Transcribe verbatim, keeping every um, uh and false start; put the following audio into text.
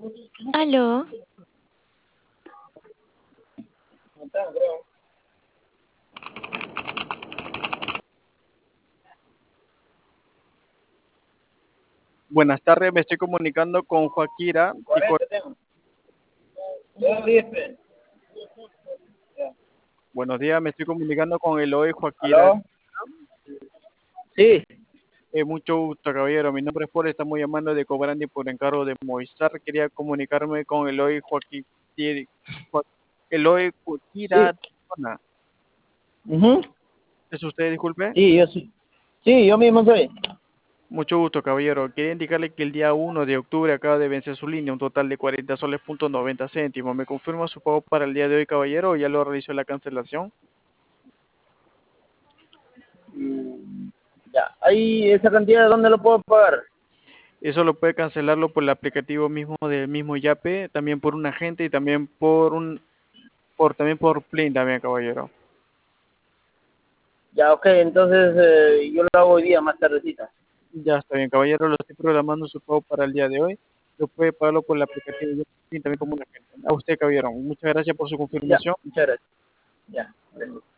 Aló, Buenas tardes, me estoy comunicando con Joaquira. y con- Buenos días, me estoy comunicando con Eloy Joaquira. ¿Aló? Sí, Eh, mucho gusto, caballero. Mi nombre es Paul, estamos llamando de Cobrandi por encargo de Movistar. Quería comunicarme con Eloy Joaquín. Eloy sí, Joaquira. Tona. ujú, ¿Es usted, disculpe? sí, yo sí. Sí, yo mismo soy. Mucho gusto, caballero. Quería indicarle que el día uno de octubre acaba de vencer su línea, un total de cuarenta soles punto noventa céntimos. ¿Me confirma su pago para el día de hoy, caballero, o ya lo realizó la cancelación? Mm, Ya, ahí esa cantidad, ¿de dónde lo puedo pagar? Eso lo puede cancelarlo por el aplicativo mismo del mismo Yape, también por un agente y también por un, por también por Plin también, caballero. Ya, ok, entonces eh, yo lo hago hoy día más tardecita. Ya está bien, caballero, lo estoy programando su pago para el día de hoy. Lo puede pagarlo por el aplicativo Yape y también como un agente. A usted, caballero, muchas gracias por su Ya, confirmación. muchas gracias. Ya, gracias.